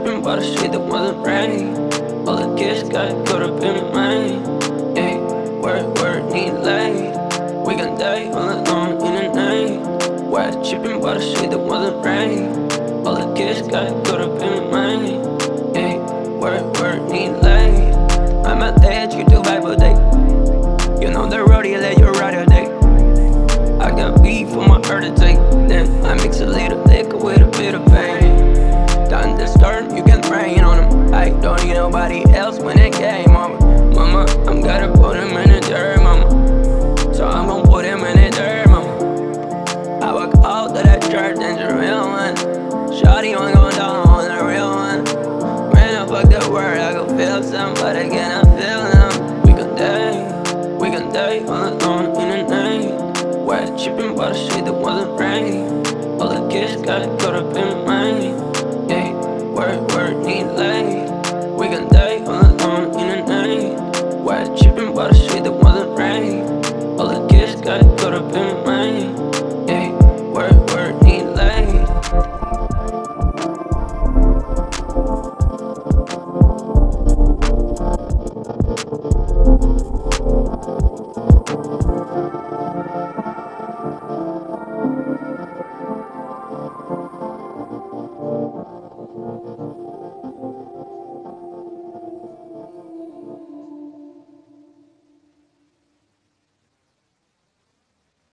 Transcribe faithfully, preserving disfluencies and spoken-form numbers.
tripping by the shit that wasn't rain. All the kids got caught up in mine. Ayy, word, word, need laid. We gon' die all alone in the night. Why tripping by the shit that wasn't rain? All the kids got caught up in mine. Ayy, word, word, need laid. I'm at the edge, you do Bible day. You know the roadie, let you ride a day. I got beef for my heart to take. Then I mix a little liquor with a bit of pain. Done the storm, you can rain on them. I don't need nobody else when it came over. Mama, I'm gonna put him in the dirt, mama. So I'm gonna put him in the dirt, mama. I walk out of that church and the real one. Shawty wanna go down on the real one. When I fuck the word, I go feel some, but again I feel them. We gon' die, we gon' die all alone in the night. Why tripping by the shit that wasn't rain? All the kids got caught up in mine. Ayy, word, word, need laid. We gon' die all alone in the night. Why tripping by the shit that wasn't rain? All the kids got caught up in mine. Ayy, word, word, need laid.